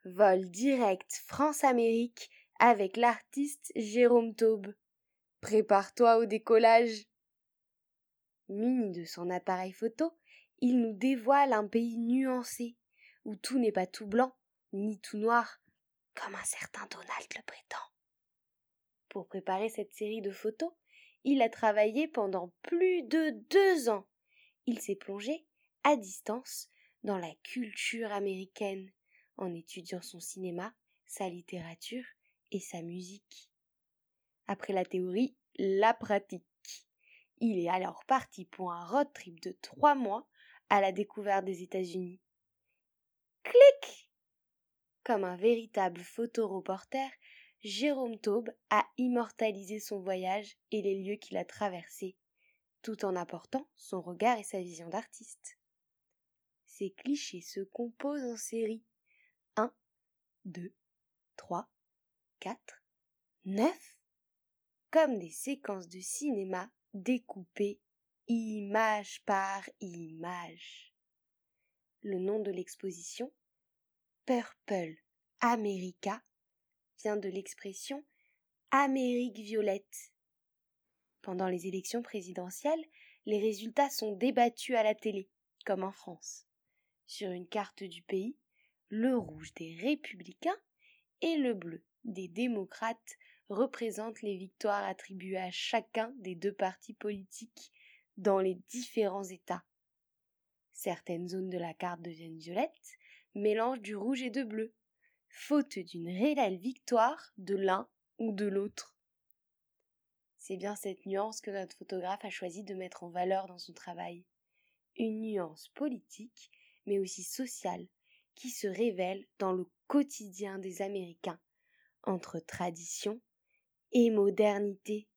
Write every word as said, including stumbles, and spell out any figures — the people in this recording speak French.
Vol direct France-Amérique avec l'artiste Jérôme Taube. Prépare-toi au décollage. Muni de son appareil photo, il nous dévoile un pays nuancé, où tout n'est pas tout blanc, ni tout noir, comme un certain Donald le prétend. Pour préparer cette série de photos, il a travaillé pendant plus de deux ans. Il s'est plongé, à distance, dans la culture américaine, en étudiant son cinéma, sa littérature et sa musique. Après la théorie, la pratique. Il est alors parti pour un road trip de trois mois à la découverte des États-Unis. Clic! Comme un véritable photoreporter, Jérôme Taube a immortalisé son voyage et les lieux qu'il a traversés, tout en apportant son regard et sa vision d'artiste. Ces clichés se composent en série. un, deux, trois, quatre, neuf, comme des séquences de cinéma découpées image par image. Le nom de l'exposition, Purple America, vient de l'expression Amérique violette. Pendant les élections présidentielles, les résultats sont débattus à la télé, comme en France. Sur une carte du pays, le rouge des républicains et le bleu des démocrates représentent les victoires attribuées à chacun des deux partis politiques dans les différents États. Certaines zones de la carte deviennent violettes, mélange du rouge et de bleu, faute d'une réelle victoire de l'un ou de l'autre. C'est bien cette nuance que notre photographe a choisi de mettre en valeur dans son travail. Une nuance politique, mais aussi sociale, qui se révèle dans le quotidien des Américains, entre tradition et modernité.